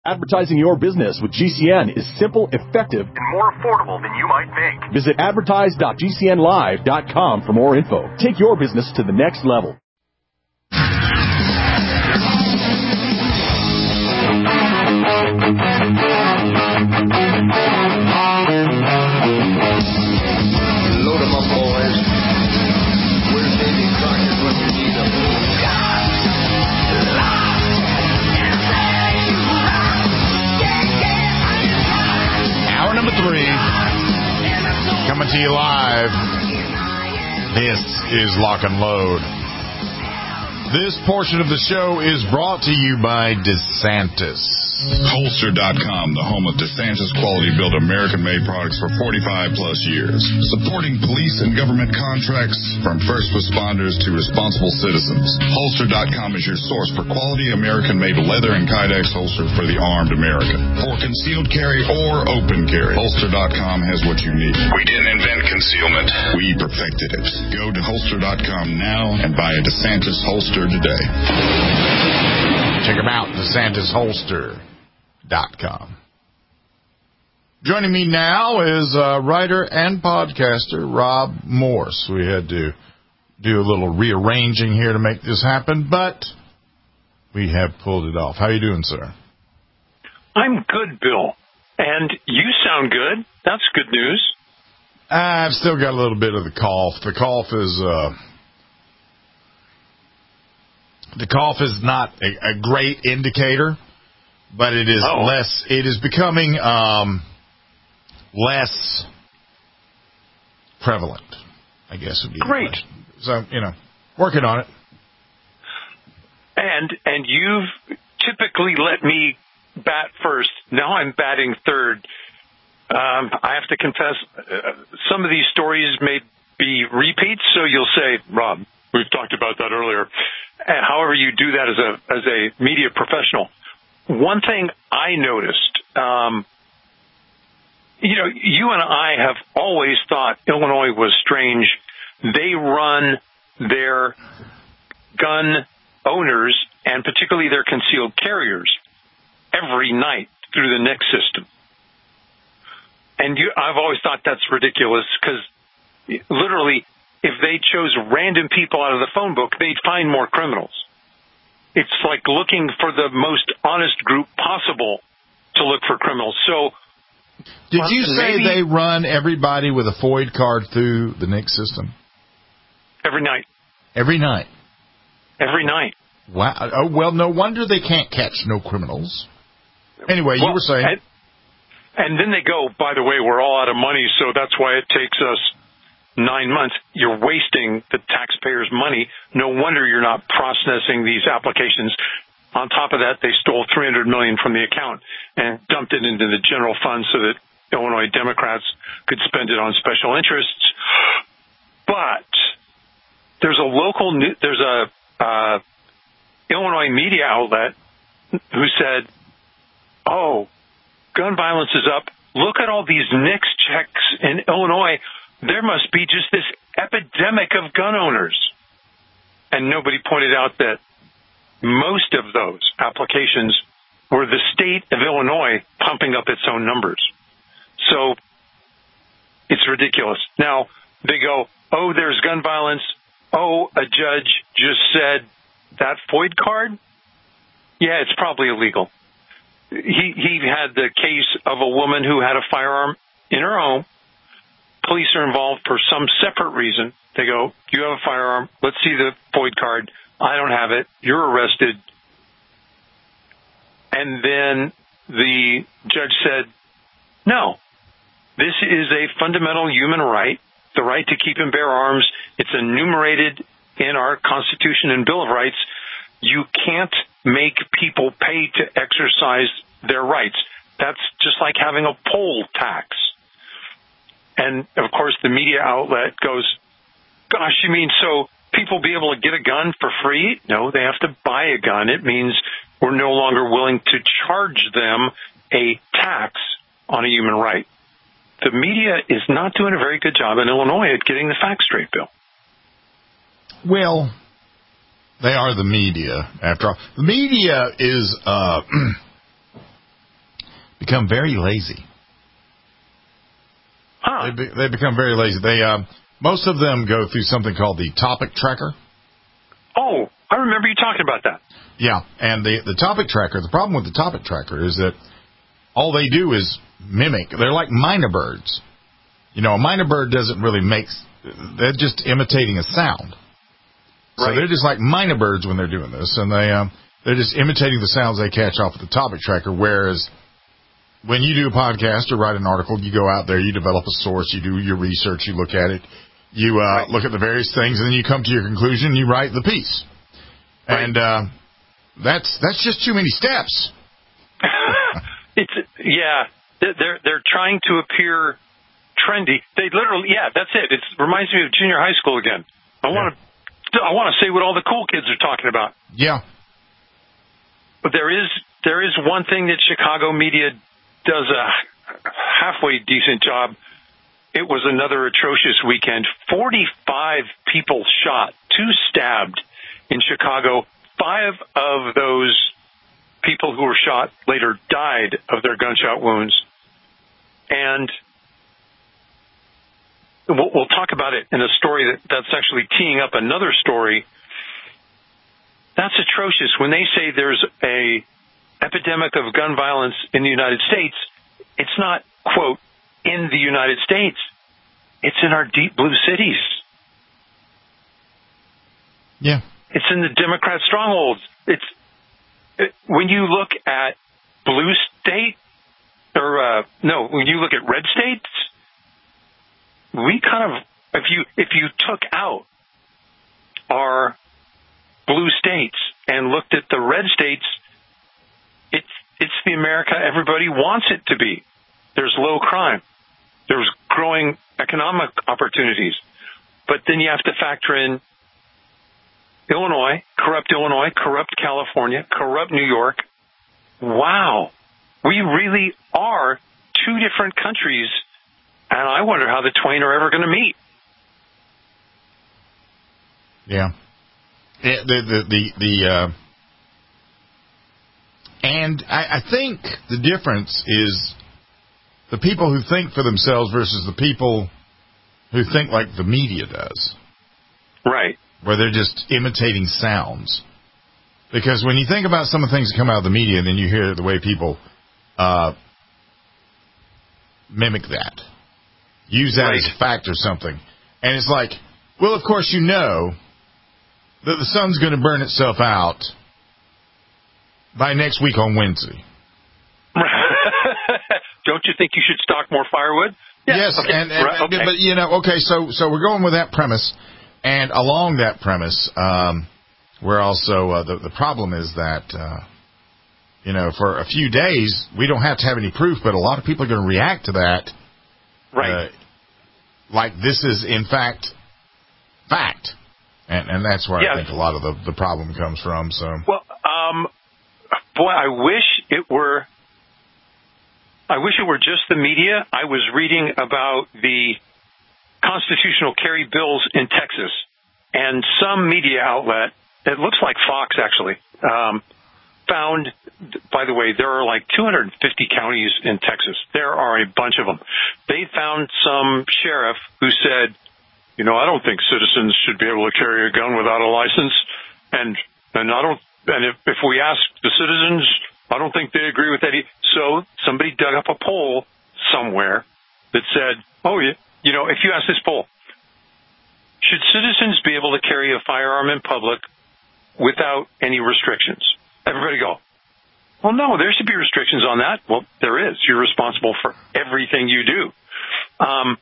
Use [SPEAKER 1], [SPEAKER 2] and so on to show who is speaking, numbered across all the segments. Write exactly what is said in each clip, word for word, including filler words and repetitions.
[SPEAKER 1] Advertising your business with G C N is simple, effective,
[SPEAKER 2] and more affordable than you might think.
[SPEAKER 1] Visit advertise dot g c n live dot com for more info. Take your business to the next level.
[SPEAKER 3] Load 'em up, boys. Where's Davy Crockett when you need him?
[SPEAKER 4] Hour number three, coming to you live. This is Lock and Load. This portion of the show is brought to you by DeSantis.
[SPEAKER 5] Holster dot com, the home of DeSantis quality-built American-made products for forty-five plus years. Supporting police and government contracts from first responders to responsible citizens. Holster dot com is your source for quality American-made leather and Kydex holsters for the armed American. For concealed carry or open carry, Holster dot com has what you need. We didn't invent concealment. We perfected it. Go to Holster dot com now and buy a DeSantis holster today.
[SPEAKER 4] Check them out, DeSantis Holster dot com. Joining me now is uh, writer and podcaster Rob Morse. We had to do a little rearranging here to make this happen, but we have pulled it off. How are you doing, sir?
[SPEAKER 6] I'm good, Bill. And you sound good. That's good news.
[SPEAKER 4] I've still got a little bit of the cough. The cough is uh, the cough is not a, a great indicator. But it is oh. less, it is becoming um, less prevalent, I guess would be
[SPEAKER 6] Great.
[SPEAKER 4] So, you know, working on it.
[SPEAKER 6] And and you've typically let me bat first. Now I'm batting third. Um, I have to confess, uh, some of these stories may be repeats, so you'll say, Rob, we've talked about that earlier. And however you do that as a as a media professional. One thing I noticed, um, you know, you and I have always thought Illinois was strange. They run their gun owners, and particularly their concealed carriers, every night through the N I C system. And you, I've always thought that's ridiculous because literally if they chose random people out of the phone book, they'd find more criminals. It's like looking for the most honest group possible to look for criminals. So,
[SPEAKER 4] did
[SPEAKER 6] well,
[SPEAKER 4] you say
[SPEAKER 6] maybe,
[SPEAKER 4] they run everybody with a FOID card through the N I C system?
[SPEAKER 6] Every night.
[SPEAKER 4] Every night?
[SPEAKER 6] Every night.
[SPEAKER 4] Wow. Oh, well, no wonder they can't catch no criminals. Anyway,
[SPEAKER 6] well,
[SPEAKER 4] you were saying.
[SPEAKER 6] And, and then they go, by the way, we're all out of money, so that's why it takes us nine months. You're wasting the taxpayers' money. No wonder you're not processing these applications. On top of that, they stole three hundred million dollars from the account and dumped it into the general fund so that Illinois Democrats could spend it on special interests. But there's a local, there's a uh, Illinois media outlet who said, oh, gun violence is up. Look at all these N I C checks in Illinois. There must be just this epidemic of gun owners. And nobody pointed out that most of those applications were the state of Illinois pumping up its own numbers. So it's ridiculous. Now, they go, oh, there's gun violence. Oh, a judge just said that FOID card? Yeah, it's probably illegal. He, he had the case of a woman who had a firearm in her home. Police are involved for some separate reason. They go, you have a firearm. Let's see the FOID card. I don't have it. You're arrested. And then the judge said, no, this is a fundamental human right, the right to keep and bear arms. It's enumerated in our Constitution and Bill of Rights. You can't make people pay to exercise their rights. That's just like having a poll tax. And, of course, the media outlet goes, gosh, you mean so people be able to get a gun for free? No, they have to buy a gun. It means we're no longer willing to charge them a tax on a human right. The media is not doing a very good job in Illinois at getting the facts straight, Bill.
[SPEAKER 4] Well, they are the media, after all. The media is uh, become very lazy.
[SPEAKER 6] Huh.
[SPEAKER 4] They, be, they become very lazy. They uh, most of them go through something called the topic tracker.
[SPEAKER 6] Oh, I remember you talking about that.
[SPEAKER 4] Yeah, and the the topic tracker. The problem with the topic tracker is that all they do is mimic. They're like minor birds. You know, a minor bird doesn't really make. They're just imitating a sound. So
[SPEAKER 6] Right.
[SPEAKER 4] they're just like minor birds when they're doing this, and they um, they're just imitating the sounds they catch off of the topic tracker. Whereas when you do a podcast or write an article, you go out there, you develop a source, you do your research, you look at it, you uh,
[SPEAKER 6] Right.
[SPEAKER 4] look at the various things, and then you come to your conclusion, you write the piece.
[SPEAKER 6] Right.
[SPEAKER 4] And uh, that's that's just too many steps.
[SPEAKER 6] It's yeah. They're they're trying to appear trendy. They literally yeah. That's it. It reminds me of junior high school again. I want to I want to say what all the cool kids are talking about.
[SPEAKER 4] Yeah.
[SPEAKER 6] But there is there is one thing that Chicago media does a halfway decent job. It was another atrocious weekend. forty-five people shot, two stabbed in Chicago. Five of those people who were shot later died of their gunshot wounds. And we'll, we'll talk about it in a story that, that's actually teeing up another story. That's atrocious. When they say there's a epidemic of gun violence in the United States, it's not, quote, in the United States. It's in our deep blue cities.
[SPEAKER 4] Yeah.
[SPEAKER 6] It's in the Democrat strongholds. It's it, when you look at blue state, or uh, no, when you look at red states, we kind of, if you if you took out our blue states and looked at the red states, it's it's the America everybody wants it to be. There's low crime. There's growing economic opportunities. But then you have to factor in Illinois, corrupt Illinois, corrupt California, corrupt New York. Wow. We really are two different countries, and I wonder how the twain are ever going to meet.
[SPEAKER 4] Yeah. It, the the the, the uh, and I, I think the difference is the people who think for themselves versus the people who think like the media does.
[SPEAKER 6] Right.
[SPEAKER 4] Where they're just imitating sounds. Because when you think about some of the things that come out of the media, and then you hear the way people uh, mimic that, use that
[SPEAKER 6] Right.
[SPEAKER 4] as a fact or something, and it's like, well, of course you know that the sun's going to burn itself out by next week on Wednesday.
[SPEAKER 6] Don't you think you should stock more firewood? Yeah.
[SPEAKER 4] Yes,
[SPEAKER 6] okay.
[SPEAKER 4] and, and
[SPEAKER 6] Right. Okay.
[SPEAKER 4] but you know, okay, so so we're going with that premise, and along that premise, um, we're also uh, the the problem is that uh, you know, for a few days we don't have to have any proof, but a lot of people are going to react to that,
[SPEAKER 6] Right.
[SPEAKER 4] Uh, like this is in fact fact, and and that's where
[SPEAKER 6] Yeah.
[SPEAKER 4] I think a lot of the the problem comes from. So
[SPEAKER 6] Well, um, boy, I wish it were. I wish it were just the media. I was reading about the constitutional carry bills in Texas, and some media outlet, it looks like Fox actually, um, found, by the way, there are like two hundred fifty counties in Texas. There are a bunch of them. They found some sheriff who said, you know, I don't think citizens should be able to carry a gun without a license, and and I don't, and if, if we ask the citizens, I don't think they agree with that. So somebody dug up a poll somewhere that said, oh, yeah, you know, if you ask this poll, should citizens be able to carry a firearm in public without any restrictions? Everybody go, well, no, there should be restrictions on that. Well, there is. You're responsible for everything you do. Um,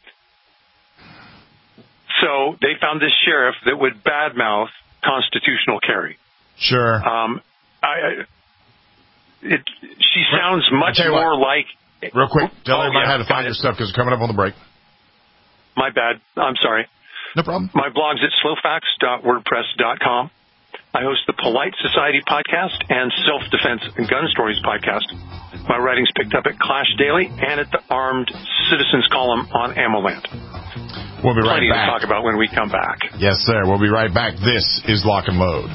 [SPEAKER 6] so they found this sheriff that would badmouth constitutional carry.
[SPEAKER 4] sure,
[SPEAKER 6] Um, I, it, she sounds much
[SPEAKER 4] tell you
[SPEAKER 6] more
[SPEAKER 4] what.
[SPEAKER 6] like.
[SPEAKER 4] real quick, tell
[SPEAKER 6] Oh,
[SPEAKER 4] everybody
[SPEAKER 6] yeah,
[SPEAKER 4] how to find
[SPEAKER 6] got
[SPEAKER 4] your
[SPEAKER 6] it.
[SPEAKER 4] stuff because we're coming up on the break.
[SPEAKER 6] My bad. I'm sorry.
[SPEAKER 4] No problem.
[SPEAKER 6] My blog's at slowfax dot wordpress dot com. I host the Polite Society podcast and Self-Defense and Gun Stories podcast. My writing's picked up at Clash Daily and at the Armed Citizens column on AmmoLand.
[SPEAKER 4] We'll be right
[SPEAKER 6] Plenty
[SPEAKER 4] back.
[SPEAKER 6] to talk about when we come back.
[SPEAKER 4] Yes, sir. We'll be right back. This is Lock and Load.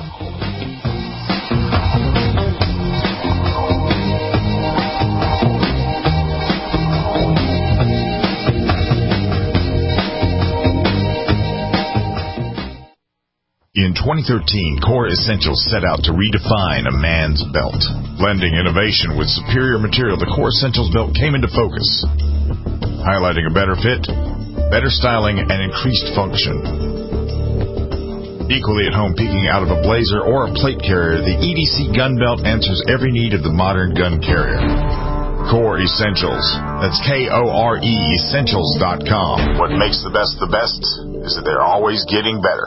[SPEAKER 4] twenty thirteen, Core Essentials set out to redefine a man's belt. Blending innovation with superior material, the Core Essentials belt came into focus, highlighting a better fit, better styling, and increased function. Equally at home, peeking out of a blazer or a plate carrier, the E D C gun belt answers every need of the modern gun carrier. Core Essentials. That's K O R E Essentials dot com. What makes the best the best is that they're always getting better.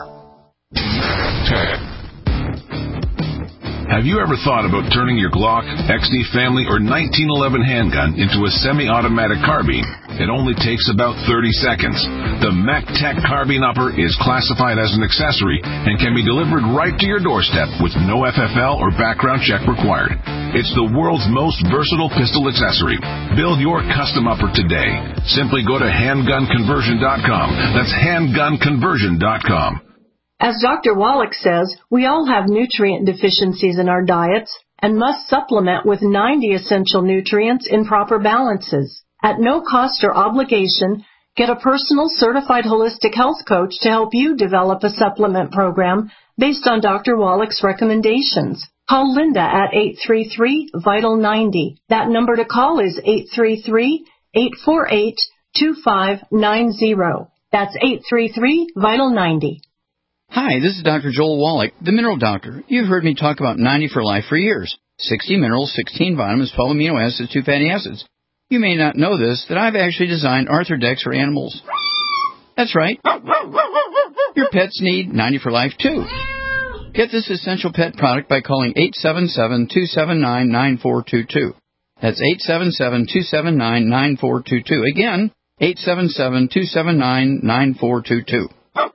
[SPEAKER 7] Have you ever thought about turning your Glock, X D Family, or nineteen eleven handgun into a semi-automatic carbine? It only takes about thirty seconds. The MacTech Carbine Upper is classified as an accessory and can be delivered right to your doorstep with no F F L or background check required. It's the world's most versatile pistol accessory. Build your custom upper today. Simply go to handgun conversion dot com. That's handgun conversion dot com.
[SPEAKER 8] As Doctor Wallach says, we all have nutrient deficiencies in our diets and must supplement with ninety essential nutrients in proper balances. At no cost or obligation, get a personal certified holistic health coach to help you develop a supplement program based on Doctor Wallach's recommendations. Call Linda at eight three three, VITAL ninety. That number to call is eight three three, eight four eight, two five nine zero. That's eight three three, VITAL ninety.
[SPEAKER 9] Hi, this is Doctor Joel Wallach, the Mineral Doctor. You've heard me talk about ninety for Life for years. sixty minerals, sixteen vitamins, twelve amino acids, two fatty acids. You may not know this, that I've actually designed Arthrodex for animals. That's right. Your pets need ninety for Life, too. Get this essential pet product by calling eight seven seven, two seven nine, nine four two two. That's eight seven seven, two seven nine, nine four two two. Again, eight seven seven, two seven nine, nine four two two.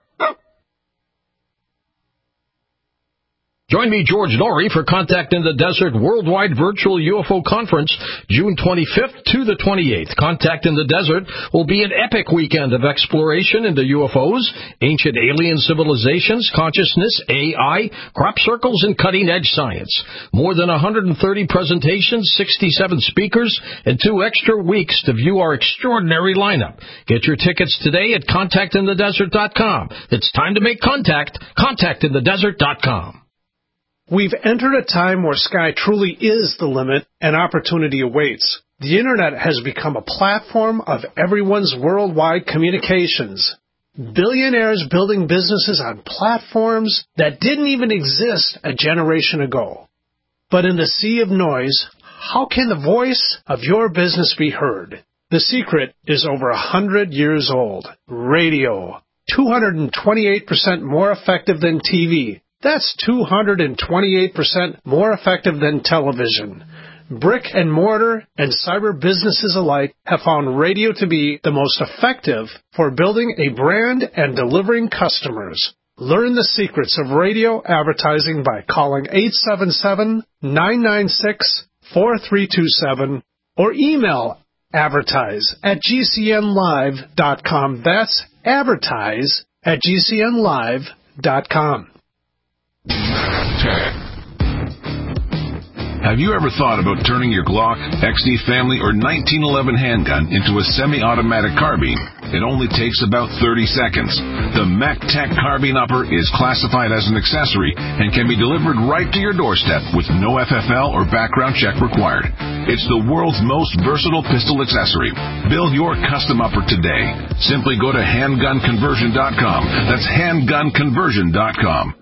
[SPEAKER 10] Join me, George Norrie, for Contact in the Desert Worldwide Virtual U F O Conference, June twenty-fifth to the twenty-eighth. Contact in the Desert will be an epic weekend of exploration into U F Os, ancient alien civilizations, consciousness, A I, crop circles, and cutting-edge science. More than one hundred thirty presentations, sixty-seven speakers, and two extra weeks to view our extraordinary lineup. Get your tickets today at contact in the desert dot com. It's time to make contact. contact in the desert dot com.
[SPEAKER 11] We've entered a time where sky truly is the limit and opportunity awaits. The Internet has become a platform of everyone's worldwide communications. Billionaires building businesses on platforms that didn't even exist a generation ago. But in the sea of noise, how can the voice of your business be heard? The secret is over a hundred years old. Radio. two hundred twenty-eight percent more effective than T V. That's two hundred twenty-eight percent more effective than television. Brick and mortar and cyber businesses alike have found radio to be the most effective for building a brand and delivering customers. Learn the secrets of radio advertising by calling eight seven seven, nine nine six, four three two seven or email advertise at g c n live dot com. That's advertise at g c n live dot com.
[SPEAKER 7] Have you ever thought about turning your Glock, X D Family, or nineteen eleven handgun into a semi-automatic carbine? It only takes about thirty seconds. The MacTech Carbine Upper is classified as an accessory and can be delivered right to your doorstep with no F F L or background check required. It's the world's most versatile pistol accessory. Build your custom upper today. Simply go to handgun conversion dot com. That's handgun conversion dot com.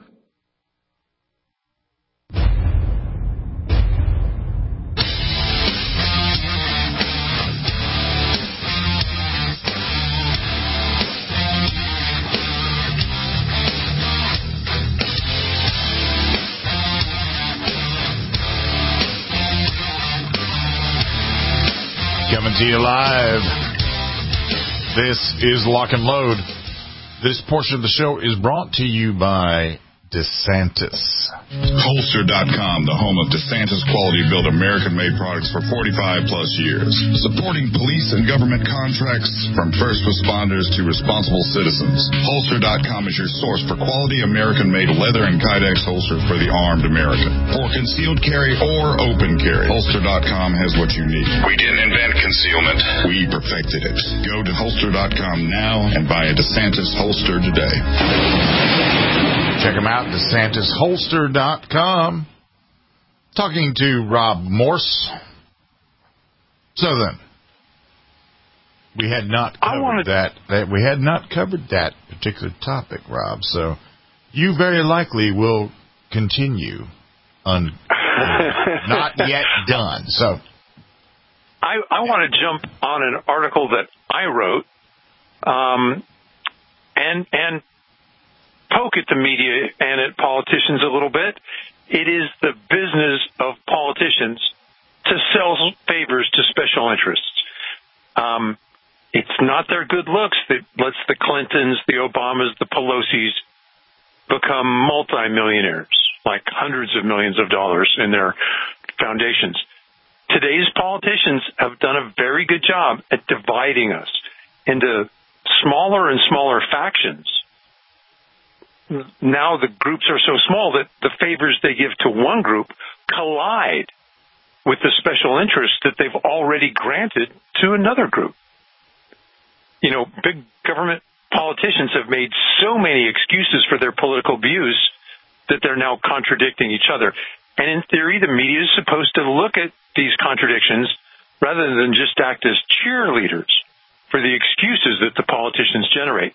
[SPEAKER 4] Coming to you live. This is Lock and Load. This portion of the show is brought to you by DeSantis.
[SPEAKER 5] Holster dot com, the home of DeSantis quality built American-made products for forty-five plus years. Supporting police and government contracts from first responders to responsible citizens. Holster dot com is your source for quality American-made leather and Kydex holsters for the armed American. For concealed carry or open carry, Holster dot com has what you need.
[SPEAKER 2] We didn't invent concealment.
[SPEAKER 5] We perfected it. Go to Holster dot com now and buy a DeSantis holster today.
[SPEAKER 4] Check them out, DeSantis Holster dot com. Talking to Rob Morse. So then, we had not covered wanted... that, that. We had not covered that particular topic, Rob. So you very likely will continue un, not yet done. So
[SPEAKER 6] I, I want to jump on an article that I wrote, um, and and poke at the media and at politicians a little bit. It is the business of politicians to sell favors to special interests. Um, it's not their good looks that lets the Clintons, the Obamas, the Pelosi's become multimillionaires, like hundreds of millions of dollars in their foundations. Today's politicians have done a very good job at dividing us into smaller and smaller factions. Now the groups are so small that the favors they give to one group collide with the special interests that they've already granted to another group. You know, big government politicians have made so many excuses for their political views that they're now contradicting each other. And in theory, the media is supposed to look at these contradictions rather than just act as cheerleaders for the excuses that the politicians generate.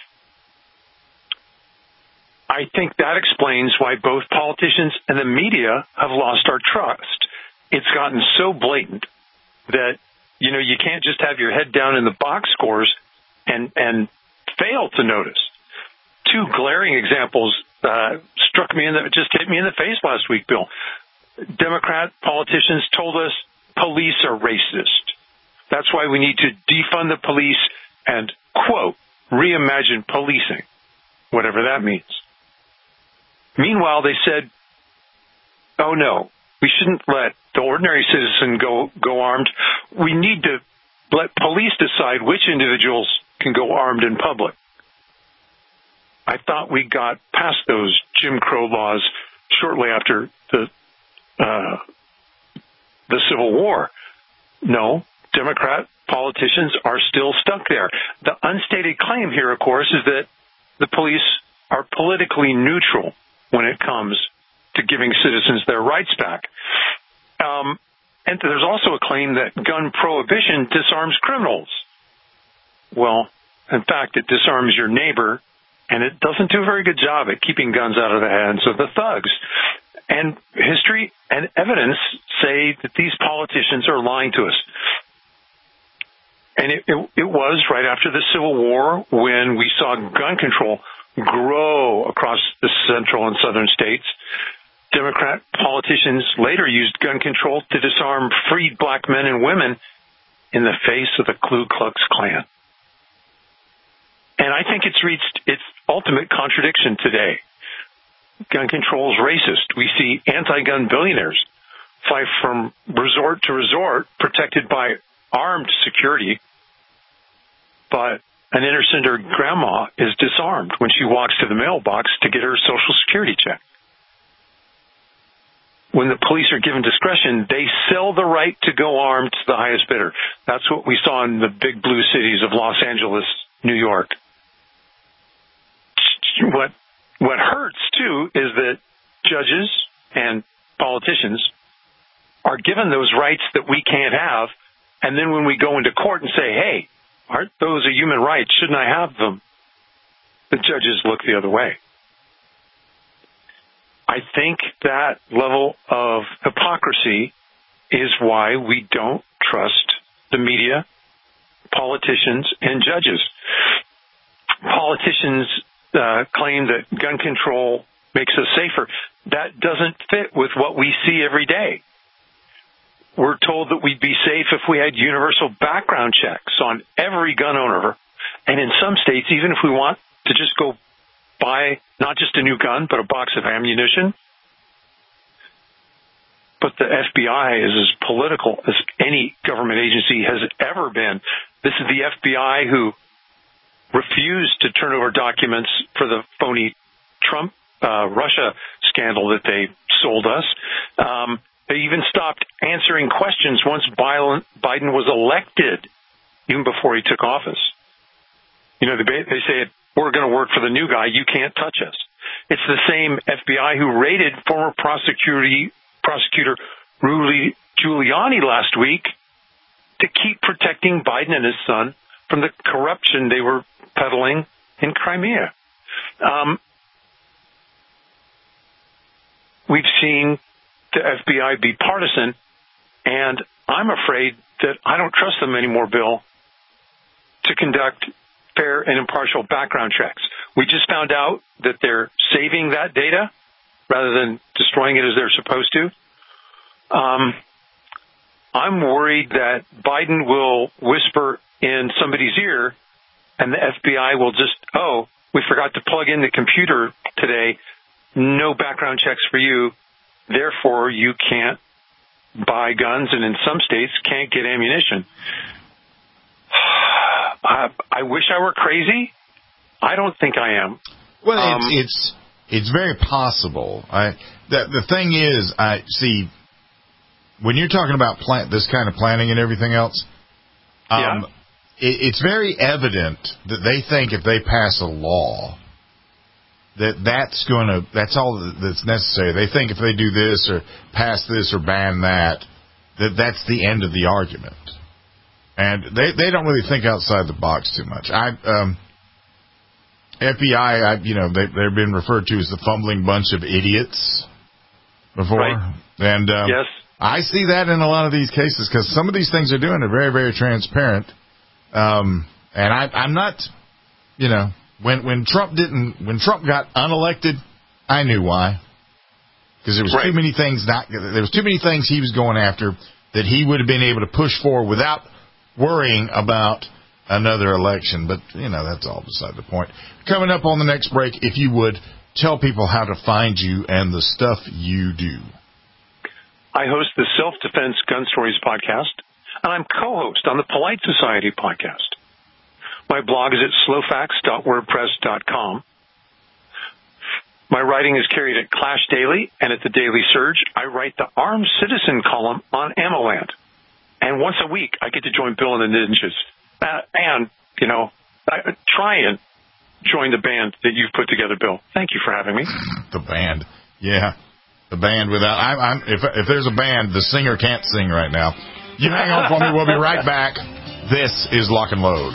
[SPEAKER 6] I think that explains why both politicians and the media have lost our trust. It's gotten so blatant that, you know, you can't just have your head down in the box scores and, and fail to notice. Two glaring examples uh, struck me in the, just hit me in the face last week, Bill. Democrat politicians told us police are racist. That's why we need to defund the police and, quote, reimagine policing, whatever that means. Meanwhile, they said, oh, no, we shouldn't let the ordinary citizen go, go armed. We need to let police decide which individuals can go armed in public. I thought we got past those Jim Crow laws shortly after the uh, the Civil War. No, Democrat politicians are still stuck there. The unstated claim here, of course, is that the police are politically neutral when it comes to giving citizens their rights back. Um, and there's also a claim that gun prohibition disarms criminals. Well, in fact, it disarms your neighbor, and it doesn't do a very good job at keeping guns out of the hands of the thugs. And history and evidence say that these politicians are lying to us. And it, it, it was right after the Civil War when we saw gun control grow across the central and southern states. Democrat politicians later used gun control to disarm freed black men and women in the face of the Ku Klux Klan. And I think it's reached its ultimate contradiction today. Gun control is racist. We see anti-gun billionaires fly from resort to resort protected by armed security, but an inner-center grandma is disarmed when she walks to the mailbox to get her Social Security check. When the police are given discretion, they sell the right to go armed to the highest bidder. That's what we saw in the big blue cities of Los Angeles, New York. What what hurts, too, is that judges and politicians are given those rights that we can't have, and then when we go into court and say, hey, aren't those a human right? Shouldn't I have them? The judges look the other way. I think that level of hypocrisy is why we don't trust the media, politicians, and judges. Politicians uh, claim that gun control makes us safer. That doesn't fit with what we see every day. We're told that we'd be safe if we had universal background checks on every gun owner. And in some states, even if we want to just go buy not just a new gun, but a box of ammunition. But the F B I is as political as any government agency has ever been. This is the F B I who refused to turn over documents for the phony Trump uh, Russia scandal that they sold us. Um, they even stopped answering questions once Biden was elected, even before he took office. You know, they, they say, we're going to work for the new guy. You can't touch us. It's the same F B I who raided former prosecutor, prosecutor Rudy Giuliani last week to keep protecting Biden and his son from the corruption they were peddling in Crimea. Um, we've seen the F B I be partisan, and I'm afraid that I don't trust them anymore, Bill, to conduct fair and impartial background checks. We just found out that they're saving that data rather than destroying it as they're supposed to. Um, I'm worried that Biden will whisper in somebody's ear and the F B I will just, oh, we forgot to plug in the computer today. No background checks for you. Therefore, you can't buy guns and in some states can't get ammunition. I, I wish I were crazy. I don't think I am.
[SPEAKER 4] Well,
[SPEAKER 6] um,
[SPEAKER 4] it's, it's it's very possible. I the the thing is, I see when you're talking about plan, this kind of planning and everything else. Um,
[SPEAKER 6] yeah.
[SPEAKER 4] it, it's very evident that they think if they pass a law, that that's going to that's all that's necessary. They think if they do this or pass this or ban that, that that's the end of the argument. And they they don't really think outside the box too much. I um, F B I, I you know, they they've been referred to as the fumbling bunch of idiots before,
[SPEAKER 6] right.
[SPEAKER 4] and um,
[SPEAKER 6] yes,
[SPEAKER 4] I see that in a lot of these cases because some of these things they're doing are very very transparent. Um, and I I'm not, you know, when when Trump didn't when Trump got unelected, I knew why, because there was
[SPEAKER 6] right.
[SPEAKER 4] too many things not there was too many things he was going after that he would have been able to push for without worrying about another election. But, you know, that's all beside the point. Coming up on the next break, if you would, tell people how to find you and the stuff you do.
[SPEAKER 6] I host the Self-Defense Gun Stories podcast, and I'm co-host on the Polite Society podcast. My blog is at slowfax dot wordpress dot com. My writing is carried at Clash Daily and at the Daily Surge. I write the Armed Citizen column on AmmoLand. And once a week, I get to join Bill and the Ninjas. Uh, and, you know, I try and join the band that you've put together, Bill. Thank you for having me.
[SPEAKER 4] The band. Yeah. The band without... I, I'm, if, if there's a band, the singer can't sing right now. You hang on for me. We'll be right back. This is Lock and Load.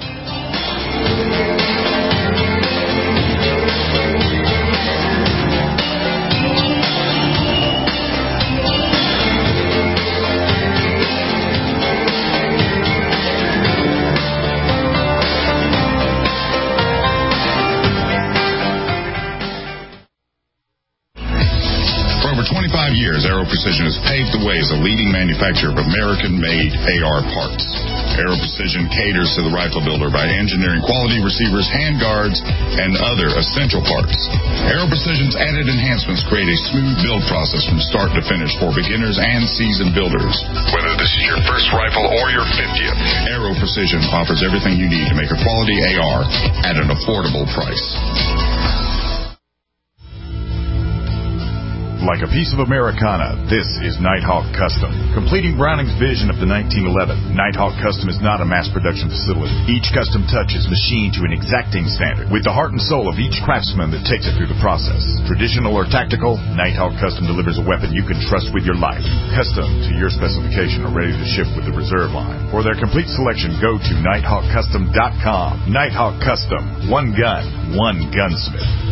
[SPEAKER 5] twenty-five years, Aero Precision has paved the way as a leading manufacturer of American-made A R parts. Aero Precision caters to the rifle builder by engineering quality receivers, handguards, and other essential parts. Aero Precision's added enhancements create a smooth build process from start to finish for beginners and seasoned builders.
[SPEAKER 2] Whether this is your first rifle or your fiftieth,
[SPEAKER 5] Aero Precision offers everything you need to make a quality A R at an affordable price. Like a piece of Americana, this is Nighthawk Custom. Completing Browning's vision of the nineteen eleven, Nighthawk Custom is not a mass production facility. Each custom touch is machined to an exacting standard, with the heart and soul of each craftsman that takes it through the process. Traditional or tactical, Nighthawk Custom delivers a weapon you can trust with your life. Custom to your specification or ready to ship with the reserve line. For their complete selection, go to nighthawk custom dot com. Nighthawk Custom. One gun, one gunsmith.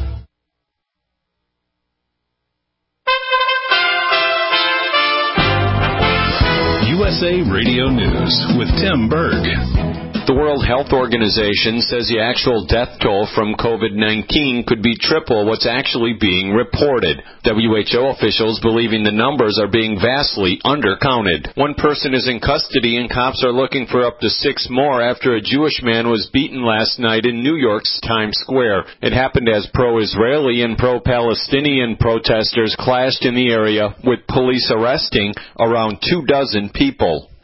[SPEAKER 7] U S A Radio News with Tim Berg.
[SPEAKER 12] The World Health Organization says the actual death toll from COVID nineteen could be triple what's actually being reported. W H O officials believing the numbers are being vastly undercounted. One person is in custody and cops are looking for up to six more after a Jewish man was beaten last night in New York's Times Square. It happened as pro-Israeli and pro-Palestinian protesters clashed in the area, with police arresting around two dozen people.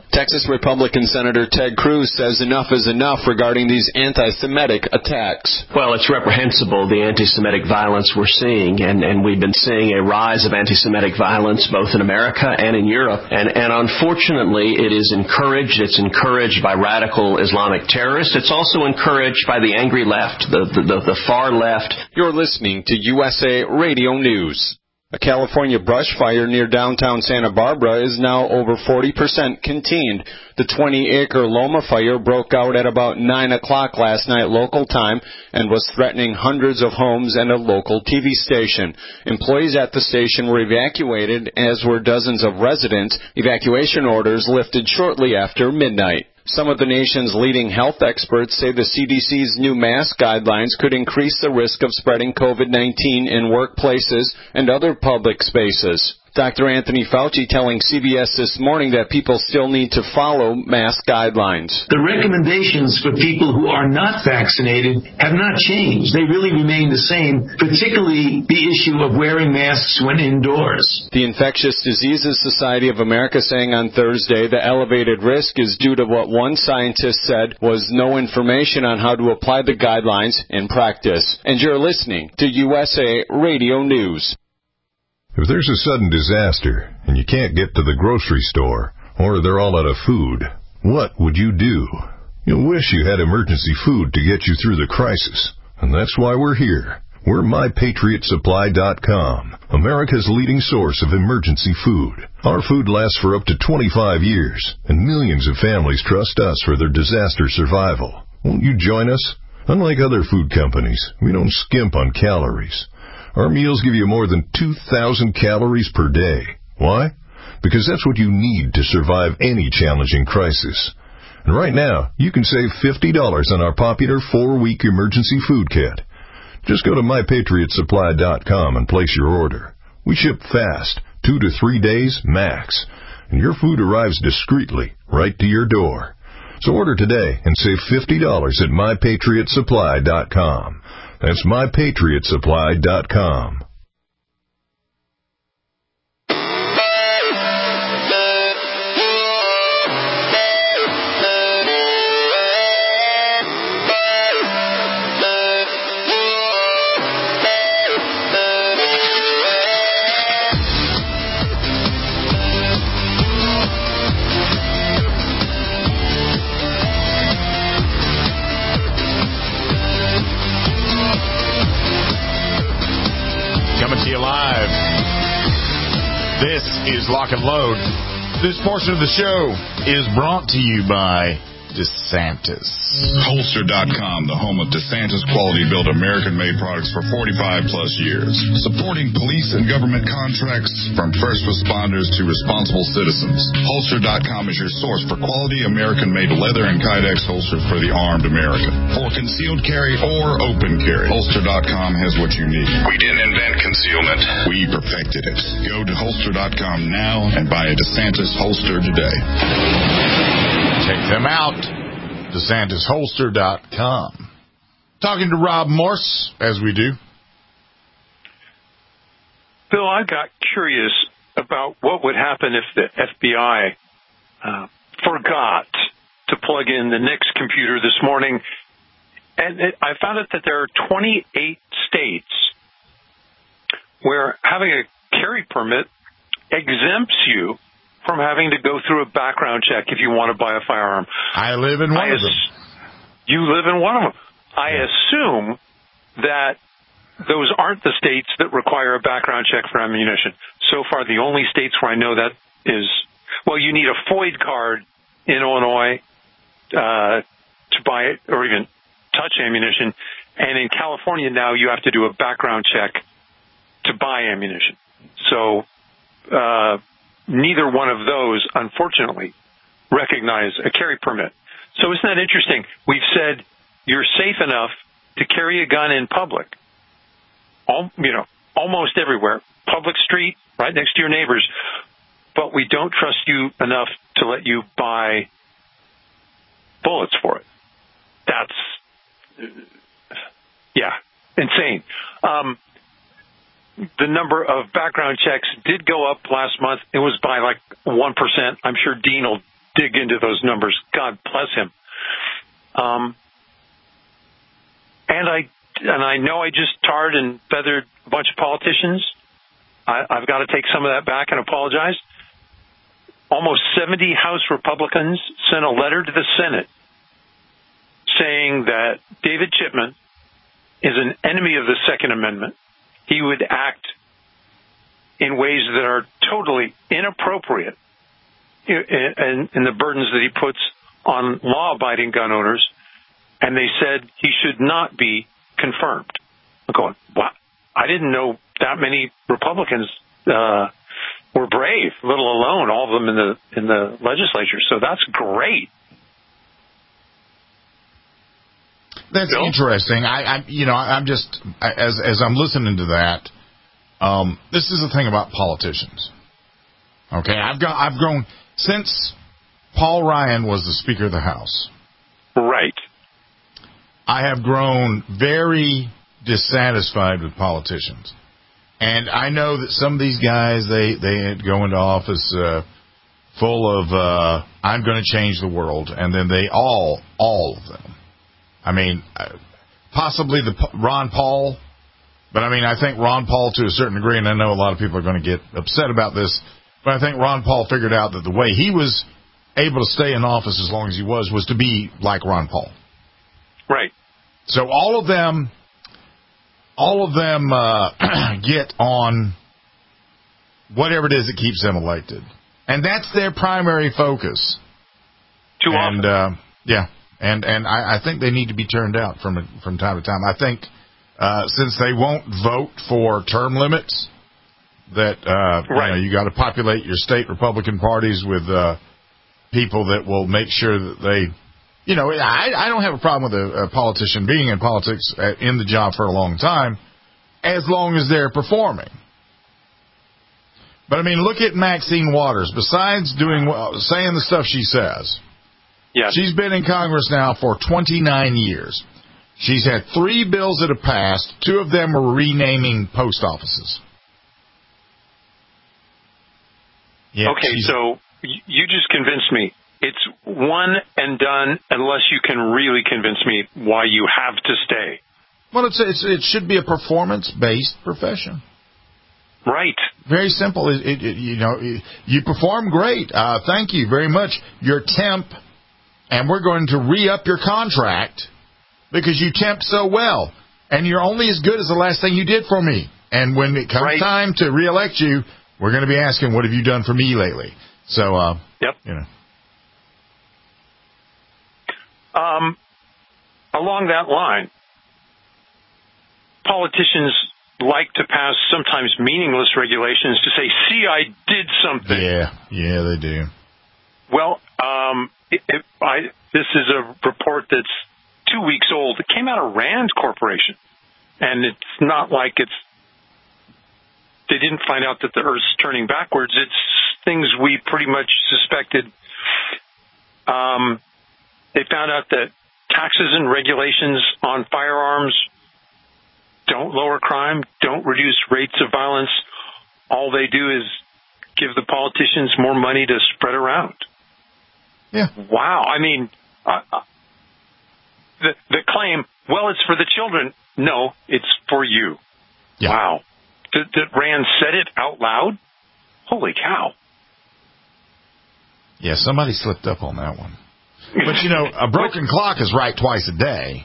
[SPEAKER 12] Texas Republican Senator Ted Cruz says enough is enough regarding these anti-Semitic attacks.
[SPEAKER 13] Well, it's reprehensible, the anti-Semitic violence we're seeing, and, and we've been seeing a rise of anti-Semitic violence both in America and in Europe. And, and unfortunately, it is encouraged. It's encouraged by radical Islamic terrorists. It's also encouraged by the angry left, the, the, the, the far left.
[SPEAKER 12] You're listening to U S A Radio News. A California brush fire near downtown Santa Barbara is now over forty percent contained. The twenty-acre Loma fire broke out at about nine o'clock last night local time and was threatening hundreds of homes and a local T V station. Employees at the station were evacuated, as were dozens of residents. Evacuation orders lifted shortly after midnight. Some of the nation's leading health experts say the C D C's new mask guidelines could increase the risk of spreading COVID nineteen in workplaces and other public spaces. Doctor Anthony Fauci telling C B S This Morning that people still need to follow mask guidelines.
[SPEAKER 14] The recommendations for people who are not vaccinated have not changed. They really remain the same, particularly the issue of wearing masks when indoors.
[SPEAKER 12] The Infectious Diseases Society of America saying on Thursday the elevated risk is due to what one scientist said was no information on how to apply the guidelines in practice. And you're listening to U S A Radio News.
[SPEAKER 15] If there's a sudden disaster and you can't get to the grocery store or they're all out of food, what would you do? You'll wish you had emergency food to get you through the crisis. And that's why we're here. We're My Patriot Supply dot com, America's leading source of emergency food. Our food lasts for up to twenty-five years, and millions of families trust us for their disaster survival. Won't you join us? Unlike other food companies, we don't skimp on calories. Our meals give you more than two thousand calories per day. Why? Because that's what you need to survive any challenging crisis. And right now, you can save fifty dollars on our popular four-week emergency food kit. Just go to My Patriot Supply dot com and place your order. We ship fast, two to three days max, and your food arrives discreetly right to your door. So order today and save fifty dollars at My Patriot Supply dot com. That's My Patriot Supply dot com.
[SPEAKER 4] This is Lock and Load. This portion of the show is brought to you by DeSantis.
[SPEAKER 5] Holster dot com, the home of DeSantis quality-built American-made products for forty-five plus years. Supporting police and government contracts from first responders to responsible citizens. Holster dot com is your source for quality American-made leather and Kydex holsters for the armed American. For concealed carry or open carry, Holster dot com has what you need.
[SPEAKER 2] We didn't invent concealment.
[SPEAKER 5] We perfected it. Go to Holster dot com now and buy a DeSantis holster today.
[SPEAKER 4] Check them out. DeSantis Holster dot com. Talking to Rob Morse, as we do.
[SPEAKER 6] Bill, I got curious about what would happen if the F B I uh, forgot to plug in the Nix computer this morning. And it, I found out that there are twenty-eight states where having a carry permit exempts you from having to go through a background check if you want to buy a firearm.
[SPEAKER 4] I live in one
[SPEAKER 6] I
[SPEAKER 4] of them.
[SPEAKER 6] You live in one of them. I assume that those aren't the states that require a background check for ammunition. So far, the only states where I know that is, well, you need a FOID card in Illinois uh, to buy it or even touch ammunition. And in California now, you have to do a background check to buy ammunition. So uh, neither one of those, unfortunately, recognize a carry permit. So isn't that interesting? We've said you're safe enough to carry a gun in public, all, you know, almost everywhere, public street, right next to your neighbors, but we don't trust you enough to let you buy bullets for it. That's, yeah, insane. Um, the number of background checks did go up last month. It was by like one percent. I'm sure Dean will dig into those numbers. God bless him. Um, and I and I know I just tarred and feathered a bunch of politicians. I, I've got to take some of that back and apologize. Almost seventy House Republicans sent a letter to the Senate saying that David Chipman is an enemy of the Second Amendment. He would act in ways that are totally inappropriate in, in the burdens that he puts on law-abiding gun owners, and they said he should not be confirmed. I'm going, wow, I didn't know that many Republicans uh, were brave, let alone all of them in the in the legislature. So that's great.
[SPEAKER 4] That's Bill? interesting. I, I, you know, I'm just as as I'm listening to that. Um, this is the thing about politicians. Okay, I've got I've grown since Paul Ryan was the Speaker of the House.
[SPEAKER 6] Right.
[SPEAKER 4] I have grown very dissatisfied with politicians, and I know that some of these guys they they go into office uh, full of uh, I'm going to change the world, and then they all all of them. I mean, possibly the Ron Paul, but I mean, I think Ron Paul to a certain degree, and I know a lot of people are going to get upset about this, but I think Ron Paul figured out that the way he was able to stay in office as long as he was was to be like Ron Paul.
[SPEAKER 6] Right.
[SPEAKER 4] So all of them, all of them uh, get on whatever it is that keeps them elected, and that's their primary focus.
[SPEAKER 6] Too
[SPEAKER 4] and,
[SPEAKER 6] often.
[SPEAKER 4] Uh, yeah. And and I, I think they need to be turned out from from time to time. I think uh, since they won't vote for term limits, that uh,
[SPEAKER 6] right.
[SPEAKER 4] you know, you got to populate your state Republican parties with uh, people that will make sure that they, you know, I, I don't have a problem with a, a politician being in politics uh, in the job for a long time, as long as they're performing. But I mean, look at Maxine Waters. Besides doing saying the stuff she says.
[SPEAKER 6] Yes.
[SPEAKER 4] She's been in Congress now for twenty-nine years. She's had three bills that have passed. Two of them are renaming post offices. Yeah,
[SPEAKER 6] okay, so you just convinced me. It's one and done unless you can really convince me why you have to stay.
[SPEAKER 4] Well, it's, it's it should be a performance-based profession.
[SPEAKER 6] Right.
[SPEAKER 4] Very simple. It, it, it, you know, you perform great. Uh, thank you very much. You're temp. And we're going to re-up your contract because you temped so well. And you're only as good as the last thing you did for me. And when it comes
[SPEAKER 6] right.
[SPEAKER 4] time to re-elect you, we're going to be asking, what have you done for me lately? So, uh,
[SPEAKER 6] yep.
[SPEAKER 4] you know.
[SPEAKER 6] Um, along that line, politicians like to pass sometimes meaningless regulations to say, see, I did something.
[SPEAKER 4] Yeah, yeah, they do.
[SPEAKER 6] Well, um, it, it, I, this is a report that's two weeks old. It came out of Rand Corporation, and it's not like it's they didn't find out that the Earth's turning backwards. It's things we pretty much suspected. Um, they found out that taxes and regulations on firearms don't lower crime, don't reduce rates of violence. All they do is give the politicians more money to spread around.
[SPEAKER 4] Yeah.
[SPEAKER 6] Wow. I mean, uh, the the claim, well, it's for the children. No, it's for you.
[SPEAKER 4] Yeah.
[SPEAKER 6] Wow. That, that Rand said it out loud? Holy cow.
[SPEAKER 4] Yeah, somebody slipped up on that one. But, you know, a broken clock is right twice a day.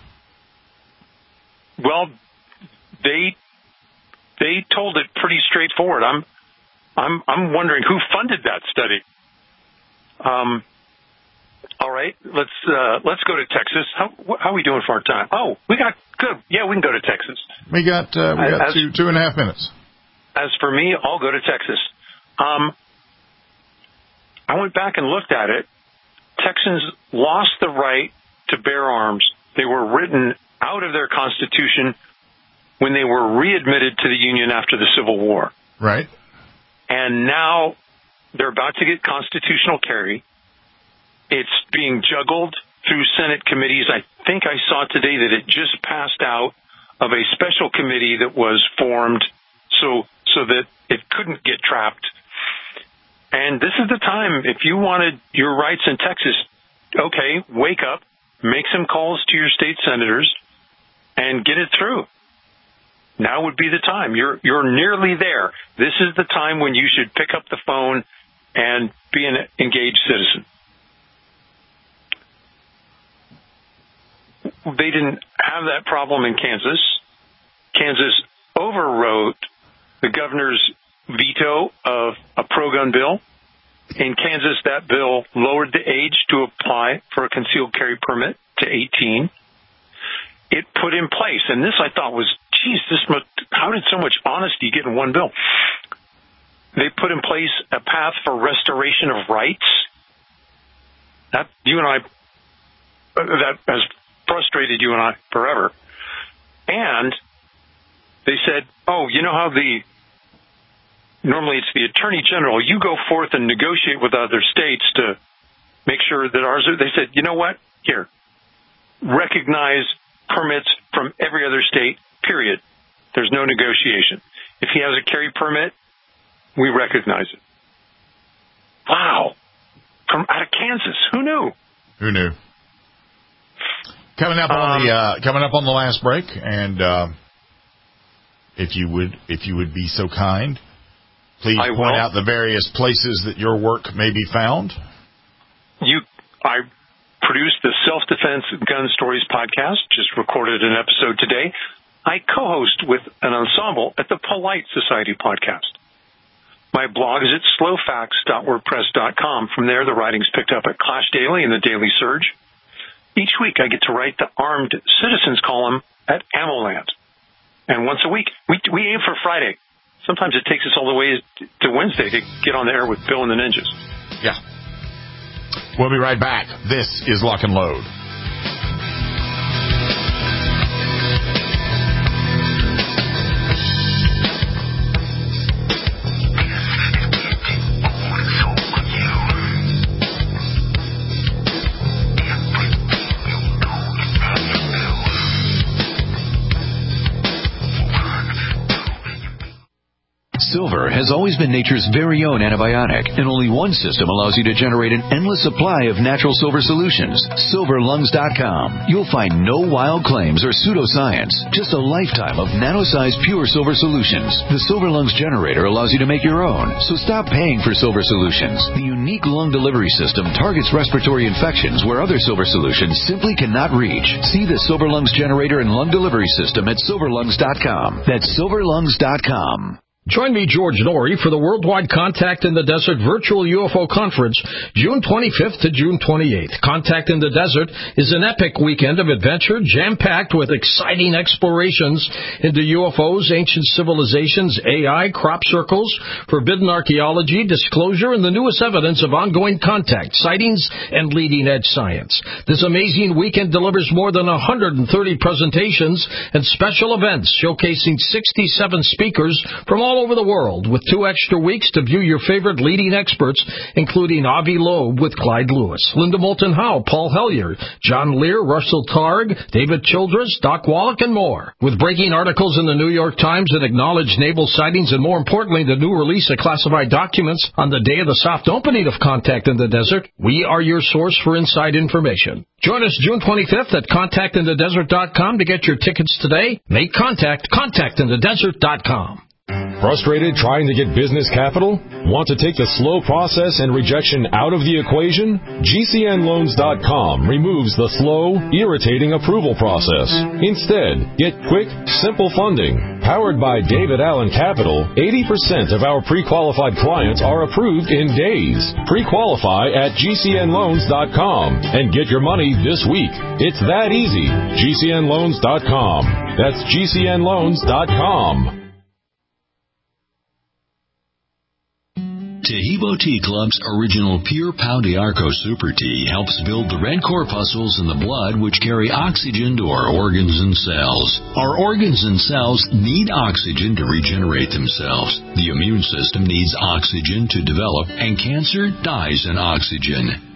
[SPEAKER 6] Well, they they told it pretty straightforward. I'm I'm I'm wondering who funded that study. Um All right, let's uh, let's go to Texas. How how are we doing for our time? Oh, we got good. Yeah, we can go to Texas.
[SPEAKER 4] We got uh, we got as, two two and a half minutes.
[SPEAKER 6] As for me, I'll go to Texas. Um, I went back and looked at it. Texans lost the right to bear arms. They were written out of their constitution when they were readmitted to the Union after the Civil War.
[SPEAKER 4] Right.
[SPEAKER 6] And now they're about to get constitutional carry. It's being juggled through Senate committees. I think I saw today that it just passed out of a special committee that was formed so so that it couldn't get trapped. And this is the time, if you wanted your rights in Texas, okay, wake up, make some calls to your state senators, and get it through. Now would be the time. You're you're nearly there. This is the time when you should pick up the phone and be an engaged citizen. They didn't have that problem in Kansas. Kansas overrode the governor's veto of a pro-gun bill. In Kansas, that bill lowered the age to apply for a concealed carry permit to eighteen. It put in place, and this I thought was, geez, this must, how did so much honesty get in one bill? They put in place a path for restoration of rights. That you and I, that has frustrated you and I forever. And they said, oh, you know how the, normally it's the Attorney General, you go forth and negotiate with other states to make sure that ours are, they said, you know what, here, recognize permits from every other state, period. There's no negotiation. If he has a carry permit, we recognize it. Wow. From out of Kansas. Who knew?
[SPEAKER 4] Who knew? Coming up on um, the uh, coming up on the last break, and uh, if you would if you would be so kind, please I point will. out the various places that your work may be found.
[SPEAKER 6] You, I produced the Self-Defense Gun Stories podcast, just recorded an episode today. I co-host with an ensemble at the Polite Society podcast. My blog is at slow facts dot wordpress dot com. From there, the writing's picked up at Clash Daily and the Daily Surge. Each week, I get to write the Armed Citizens column at AmmoLand. And once a week, we, we aim for Friday. Sometimes it takes us all the way to Wednesday to get on the air with Bill and the Ninjas.
[SPEAKER 4] Yeah. We'll be right back. This is Lock and Load.
[SPEAKER 16] Silver has always been nature's very own antibiotic, and only one system allows you to generate an endless supply of natural silver solutions. silver lungs dot com. You'll find no wild claims or pseudoscience, just a lifetime of nano-sized pure silver solutions. The Silver Lungs generator allows you to make your own, so stop paying for silver solutions. The unique lung delivery system targets respiratory infections where other silver solutions simply cannot reach. See the Silver Lungs generator and lung delivery system at silver lungs dot com. That's silver lungs dot com.
[SPEAKER 10] Join me, George Norrie, for the Worldwide Contact in the Desert Virtual U F O Conference, June twenty-fifth to June twenty-eighth. Contact in the Desert is an epic weekend of adventure, jam-packed with exciting explorations into U F Os, ancient civilizations, A I, crop circles, forbidden archaeology, disclosure, and the newest evidence of ongoing contact, sightings, and leading-edge science. This amazing weekend delivers more than one hundred thirty presentations and special events showcasing sixty-seven speakers from all all over the world, with two extra weeks to view your favorite leading experts, including Avi Loeb with Clyde Lewis, Linda Moulton Howe, Paul Hellyer, John Lear, Russell Targ, David Childress, Doc Wallach, and more. With breaking articles in the New York Times that acknowledge naval sightings and, more importantly, the new release of classified documents on the day of the soft opening of Contact in the Desert, we are your source for inside information. Join us June twenty-fifth at contact in the desert dot com to get your tickets today. Make contact, contact in the desert dot com.
[SPEAKER 17] Frustrated trying to get business capital? Want to take the slow process and rejection out of the equation? G C N loans dot com removes the slow, irritating approval process. Instead, get quick, simple funding. Powered by David Allen Capital, eighty percent of our pre-qualified clients are approved in days. Pre-qualify at G C N loans dot com and get your money this week. It's that easy. G C N loans dot com. That's G C N loans dot com.
[SPEAKER 18] Taheebo Tea Club's original Pure Pau d'Arco Super Tea helps build the red corpuscles in the blood which carry oxygen to our organs and cells. Our organs and cells need oxygen to regenerate themselves. The immune system needs oxygen to develop, and cancer dies in oxygen.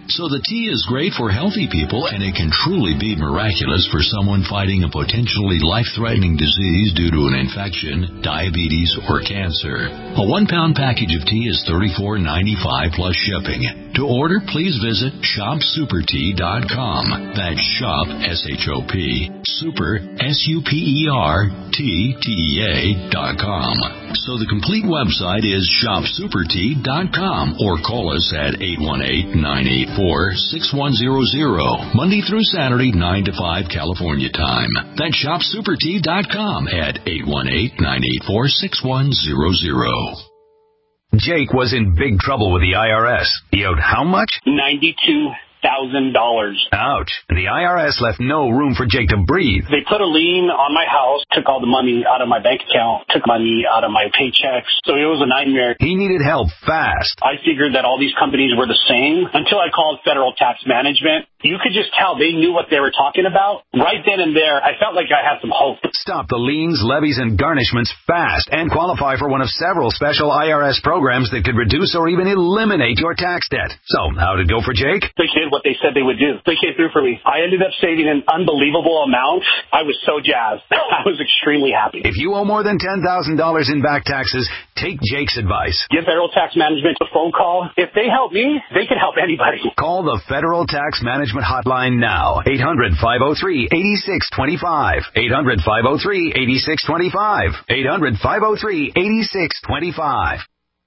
[SPEAKER 18] So the tea is great for healthy people, and it can truly be miraculous for someone fighting a potentially life-threatening disease due to an infection, diabetes, or cancer. A one-pound package of tea is thirty-four ninety-five plus shipping. To order, please visit shop super tea dot com. That's shop, S H O P, super, S U P E R, T, T E A, dot com. So the complete website is shop super tea dot com, or call us at eight one eight, nine eight four, six one zero zero, Monday through Saturday, nine to five California time. That's shop super tea dot com at eight one eight, nine eight four, six one zero zero.
[SPEAKER 19] Jake was in big trouble with the I R S. He owed how much?
[SPEAKER 20] ninety-two thousand dollars.
[SPEAKER 19] Ouch. The I R S left no room for Jake to breathe.
[SPEAKER 20] They put a lien on my house, took all the money out of my bank account, took money out of my paychecks. So it was a nightmare.
[SPEAKER 19] He needed help fast.
[SPEAKER 20] I figured that all these companies were the same until I called Federal Tax Management. You could just tell they knew what they were talking about. Right then and there, I felt like I had some hope.
[SPEAKER 19] Stop the liens, levies, and garnishments fast and qualify for one of several special I R S programs that could reduce or even eliminate your tax debt. So, how did it go for Jake?
[SPEAKER 20] They did what they said they would do. They came through for me. I ended up saving an unbelievable amount. I was so jazzed. I was extremely happy.
[SPEAKER 19] If you owe more than ten thousand dollars in back taxes, take Jake's advice.
[SPEAKER 20] Give Federal Tax Management a phone call. If they help me, they can help anybody.
[SPEAKER 19] Call the Federal Tax Management Hotline now. eight hundred, five oh three, eight six two five. eight hundred, five oh three, eight six two five. eight hundred, five oh three, eight six two five.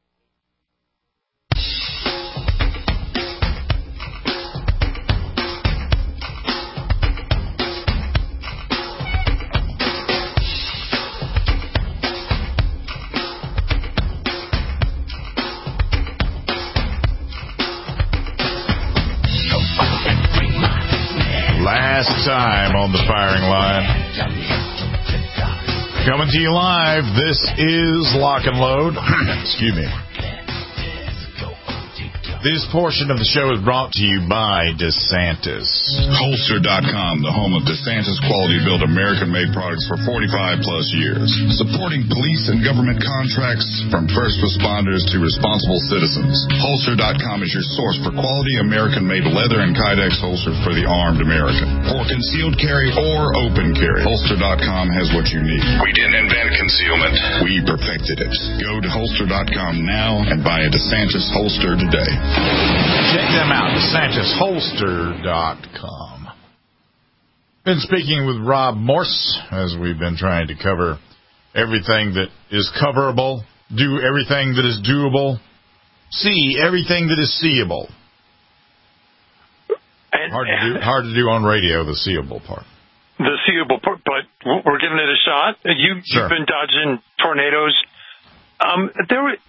[SPEAKER 4] Last time on the firing line. Coming to you live, this is Lock and Load. Excuse me. This portion of the show is brought to you by DeSantis.
[SPEAKER 5] Holster dot com, the home of DeSantis quality-built American-made products for forty-five plus years. Supporting police and government contracts from first responders to responsible citizens. Holster dot com is your source for quality American-made leather and Kydex holsters for the armed American. For concealed carry or open carry, Holster dot com has what you need.
[SPEAKER 2] We didn't invent concealment.
[SPEAKER 5] We perfected it. Go to Holster dot com now and buy a DeSantis holster today.
[SPEAKER 4] Check them out, DeSantis Holster dot com. Been speaking with Rob Morse as we've been trying to cover everything that is coverable, do everything that is doable, see everything that is seeable.
[SPEAKER 6] And,
[SPEAKER 4] hard to do, hard to do on radio, the seeable part.
[SPEAKER 6] The seeable part, but we're giving it a shot. You,
[SPEAKER 4] sure.
[SPEAKER 6] You've been dodging tornadoes. Um, there were...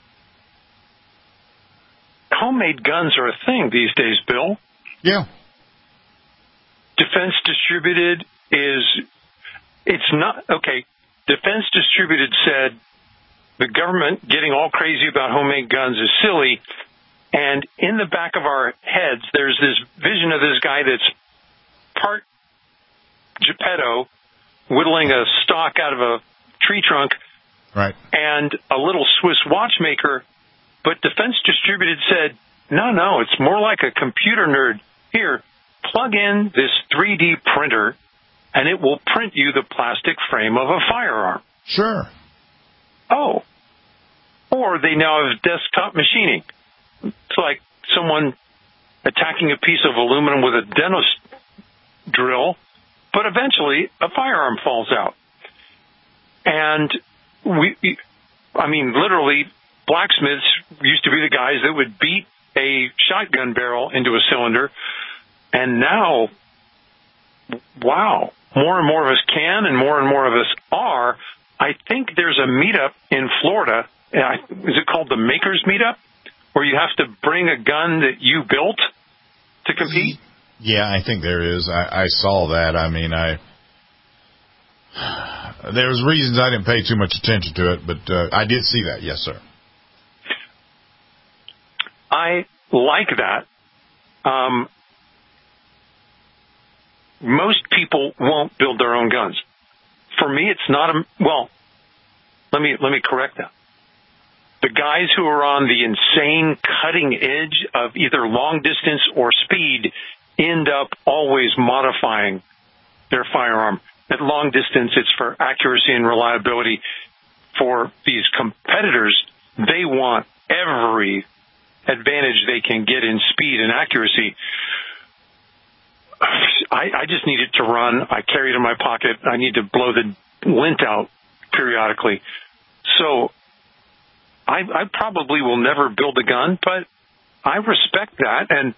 [SPEAKER 6] Homemade guns are a thing these days, Bill.
[SPEAKER 4] Yeah.
[SPEAKER 6] Defense Distributed is, it's not, okay, Defense Distributed said the government getting all crazy about homemade guns is silly, and in the back of our heads, there's this vision of this guy that's part Geppetto whittling a stalk out of a tree trunk,
[SPEAKER 4] right,
[SPEAKER 6] and a little Swiss watchmaker. But Defense Distributed said, no, no, it's more like a computer nerd. Here, plug in this three D printer, and it will print you the plastic frame of a firearm.
[SPEAKER 4] Sure.
[SPEAKER 6] Oh. Or they now have desktop machining. It's like someone attacking a piece of aluminum with a dentist drill, but eventually a firearm falls out. And we, I mean, literally, blacksmiths used to be the guys that would beat a shotgun barrel into a cylinder, and now, wow, more and more of us can and more and more of us are. I think there's a meetup in Florida. Is it called the Makers Meetup, where you have to bring a gun that you built to compete?
[SPEAKER 4] Yeah, I think there is. I, I saw that. I mean, I there's reasons I didn't pay too much attention to it, but uh, I did see that. Yes, sir.
[SPEAKER 6] I like that. Um, most people won't build their own guns. For me, it's not a well. Let me let me correct that. the guys who are on the insane cutting edge of either long distance or speed end up always modifying their firearm. At long distance, it's for accuracy and reliability. For these competitors, they want every advantage they can get in speed and accuracy. I, I just need it to run. I carry it in my pocket. I need to blow the lint out periodically. So I, I probably will never build a gun, but I respect that. And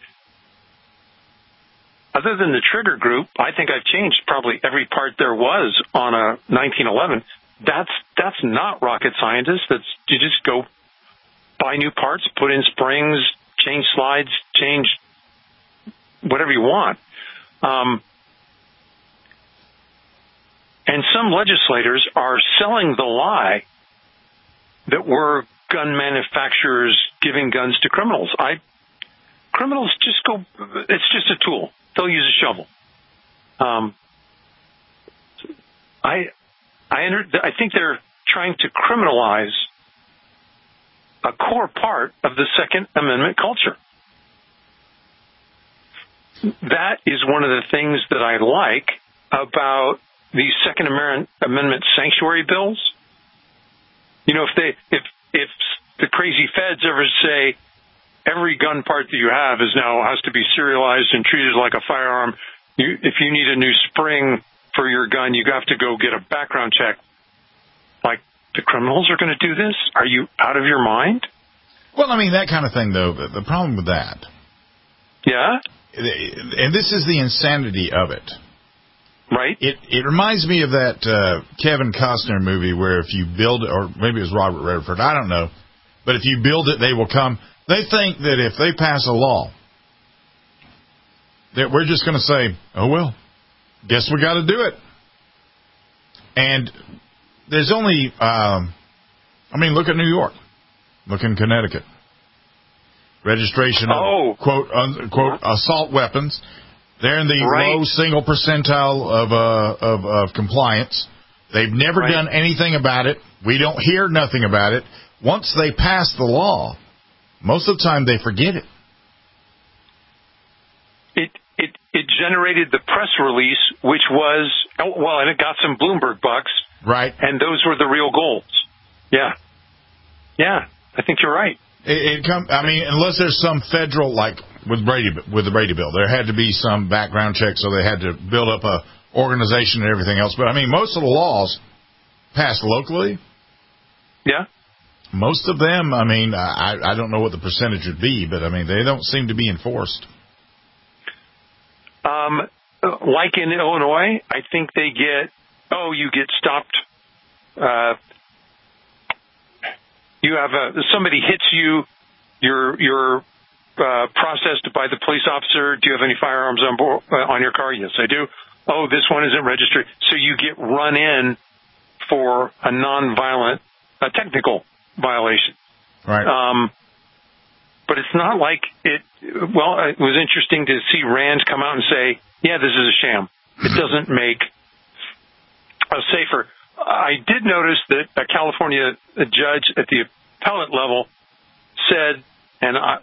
[SPEAKER 6] other than the trigger group, I think I've changed probably every part there was on a nineteen eleven. That's that's not rocket scientist. That's you just go buy new parts, put in springs, change slides, change whatever you want. Um, and some legislators are selling the lie that we're gun manufacturers giving guns to criminals. I criminals just go. It's just a tool. They'll use a shovel. Um, I I enter, I think they're trying to criminalize a core part of the Second Amendment culture. That is one of the things that I like about these Second Amendment sanctuary bills. You know, if they if if the crazy feds ever say every gun part that you have is now has to be serialized and treated like a firearm, you, if you need a new spring for your gun, you have to go get a background check. Like, the criminals are going to do this? Are you out of your mind?
[SPEAKER 4] Well, I mean, that kind of thing, though, the, the problem with that.
[SPEAKER 6] Yeah?
[SPEAKER 4] And this is the insanity of it.
[SPEAKER 6] Right.
[SPEAKER 4] It it reminds me of that uh, Kevin Costner movie where if you build it, or maybe it was Robert Redford, I don't know, but if you build it, they will come. They think that if they pass a law, that we're just going to say, oh, well, guess we got to do it. And there's only, um, I mean, look at New York. Look in Connecticut. Registration of,
[SPEAKER 6] oh.
[SPEAKER 4] quote, unquote, assault weapons. They're in the
[SPEAKER 6] right.
[SPEAKER 4] low single percentile of, uh, of, of compliance. They've never
[SPEAKER 6] right.
[SPEAKER 4] done anything about it. We don't hear nothing about it. Once they pass the law, most of the time they forget it.
[SPEAKER 6] It it it generated the press release, which was, oh, well, and it got some Bloomberg bucks.
[SPEAKER 4] Right.
[SPEAKER 6] And those were the real goals. Yeah. Yeah, I think you're right.
[SPEAKER 4] It, it come. I mean, unless there's some federal, like with Brady, with the Brady bill, there had to be some background check, so they had to build up a organization and everything else. But I mean, most of the laws passed locally.
[SPEAKER 6] Yeah.
[SPEAKER 4] Most of them, I mean, I I don't know what the percentage would be, but I mean, they don't seem to be enforced.
[SPEAKER 6] Um, like in Illinois, I think they get. Oh, you get stopped. Uh, you have a somebody hits you. You're you're uh, processed by the police officer. Do you have any firearms on board, uh, on your car? Yes, I do. Oh, this one isn't registered. So you get run in for a nonviolent, a technical violation.
[SPEAKER 4] Right.
[SPEAKER 6] Um, but it's not like it. Well, it was interesting to see Rand come out and say, "Yeah, this is a sham. It doesn't make us safer." I did notice that a California judge at the appellate level said, and I,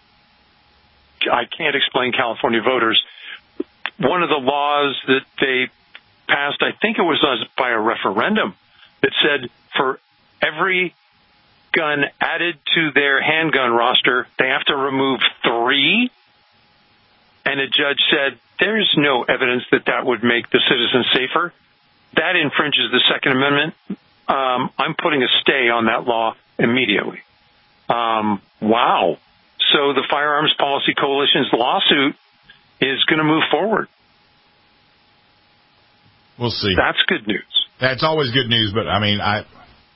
[SPEAKER 6] I can't explain California voters, one of the laws that they passed, I think it was by a referendum, that said for every gun added to their handgun roster, they have to remove three. And a judge said, there's no evidence that that would make the citizens safer. That infringes the Second Amendment. Um, I'm putting a stay on that law immediately. Um, wow. So the Firearms Policy Coalition's lawsuit is going to move forward.
[SPEAKER 4] We'll see.
[SPEAKER 6] That's good news.
[SPEAKER 4] That's always good news, but I mean, I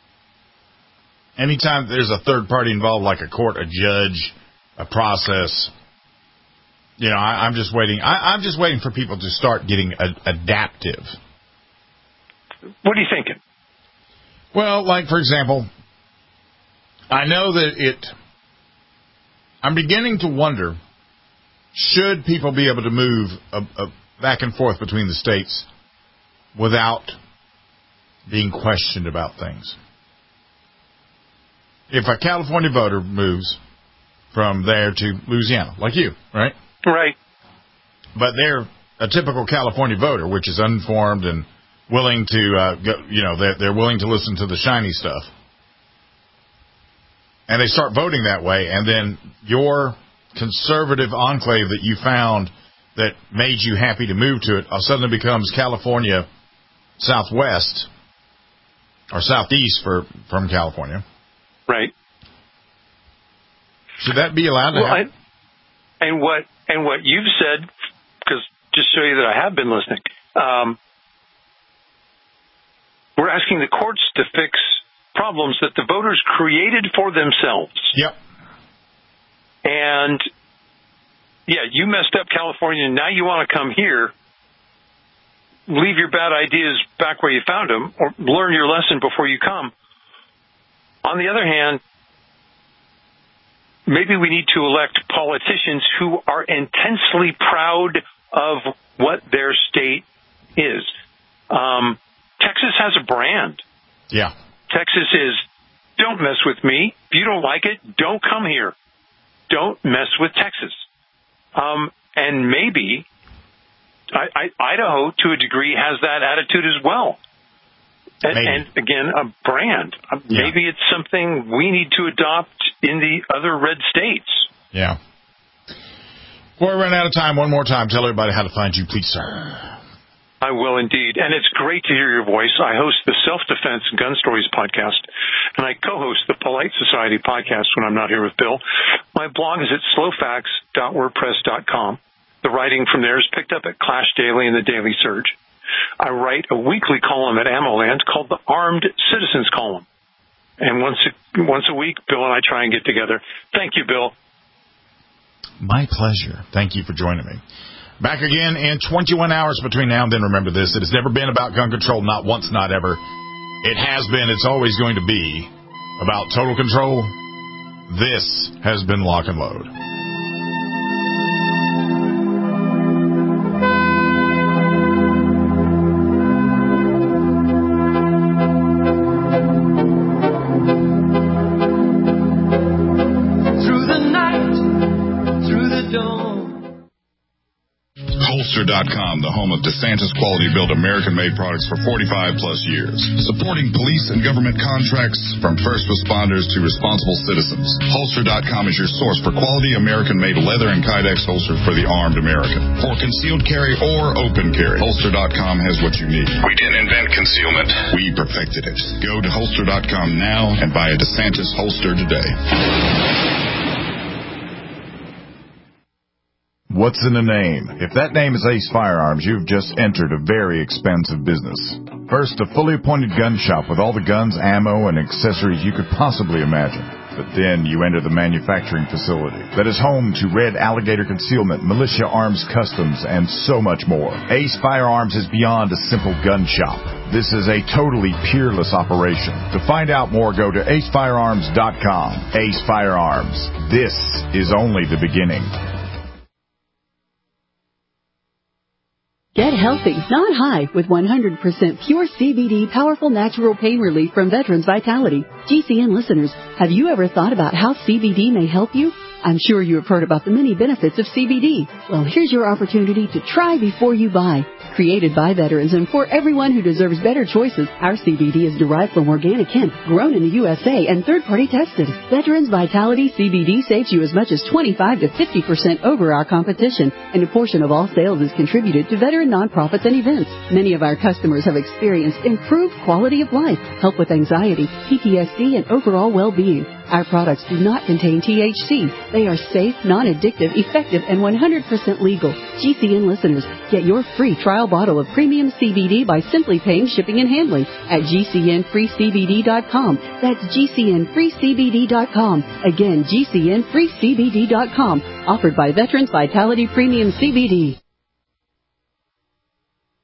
[SPEAKER 4] anytime there's a third party involved, like a court, a judge, a process, you know, I, I'm just waiting. I, I'm just waiting for people to start getting a, adaptive.
[SPEAKER 6] What are you thinking?
[SPEAKER 4] Well, like, for example, I know that it, I'm beginning to wonder, should people be able to move a, a back and forth between the states without being questioned about things? if a California voter moves from there to Louisiana, like you, right?
[SPEAKER 6] Right.
[SPEAKER 4] But they're a typical California voter, which is uninformed and willing to, uh, go, you know, they're, they're willing to listen to the shiny stuff. And they start voting that way, and then your conservative enclave that you found that made you happy to move to it all suddenly becomes California Southwest or Southeast for from California.
[SPEAKER 6] Right.
[SPEAKER 4] Should that be allowed to
[SPEAKER 6] well,
[SPEAKER 4] happen?
[SPEAKER 6] I, and what and what you've said, because just to show you that I have been listening, um, we're asking the courts to fix problems that the voters created for themselves.
[SPEAKER 4] Yep.
[SPEAKER 6] And, yeah, you messed up California, now you want to come here, leave your bad ideas back where you found them, or learn your lesson before you come. On the other hand, maybe we need to elect politicians who are intensely proud of what their state is. Um, Texas has a brand.
[SPEAKER 4] Yeah.
[SPEAKER 6] Texas is, don't mess with me. If you don't like it, don't come here. Don't mess with Texas. Um, and maybe I, I, Idaho, to a degree, has that attitude as well. And, and again, a brand. Uh,
[SPEAKER 4] Yeah.
[SPEAKER 6] Maybe it's something we need to adopt in the other red states.
[SPEAKER 4] Yeah. Before we run out of time, one more time, tell everybody how to find you, please, sir.
[SPEAKER 6] I will indeed. And it's great to hear your voice. I host the Self-Defense Gun Stories podcast, and I co-host the Polite Society podcast when I'm not here with Bill. My blog is at slowfax dot wordpress dot com. The writing from there is picked up at Clash Daily and the Daily Surge. I write a weekly column at AmmoLand called the Armed Citizens Column. And once a, once a week, Bill and I try and get together. Thank you, Bill.
[SPEAKER 4] My pleasure. Thank you for joining me. Back again in twenty-one hours between now and then. Remember this, it has never been about gun control, not once, not ever. It has been, it's always going to be about total control. This has been Lock and Load.
[SPEAKER 5] Holster dot com, the home of DeSantis quality-built American-made products for forty-five plus years. Supporting police and government contracts from first responders to responsible citizens. Holster dot com is your source for quality American-made leather and Kydex holsters for the armed American. For concealed carry or open carry, Holster dot com has what you need.
[SPEAKER 2] We didn't invent concealment.
[SPEAKER 5] We perfected it. Go to Holster dot com now and buy a DeSantis holster today.
[SPEAKER 21] What's in a name? If that name is Ace Firearms, you've just entered a very expensive business. First, a fully appointed gun shop with all the guns, ammo, and accessories you could possibly imagine. But then you enter the manufacturing facility that is home to Red Alligator Concealment, Militia Arms Customs, and so much more. Ace Firearms is beyond a simple gun shop. This is a totally peerless operation. To find out more, go to ace firearms dot com. Ace Firearms. This is only the beginning.
[SPEAKER 22] Get healthy, not high, with one hundred percent pure C B D powerful natural pain relief from Veterans Vitality. G C N listeners, have you ever thought about how C B D may help you? I'm sure you have heard about the many benefits of C B D. Well, here's your opportunity to try before you buy. Created by veterans and for everyone who deserves better choices, our C B D is derived from organic hemp, grown in the U S A, and third-party tested. Veterans Vitality C B D saves you as much as twenty-five to fifty percent over our competition, and a portion of all sales is contributed to veteran nonprofits and events. Many of our customers have experienced improved quality of life, help with anxiety, P T S D, and overall well-being. Our products do not contain T H C. They are safe, non-addictive, effective, and one hundred percent legal. G C N listeners, get your free trial bottle of premium C B D by simply paying shipping and handling at G C N free C B D dot com. That's G C N free C B D dot com. Again, G C N free C B D dot com. Offered by Veterans Vitality Premium C B D.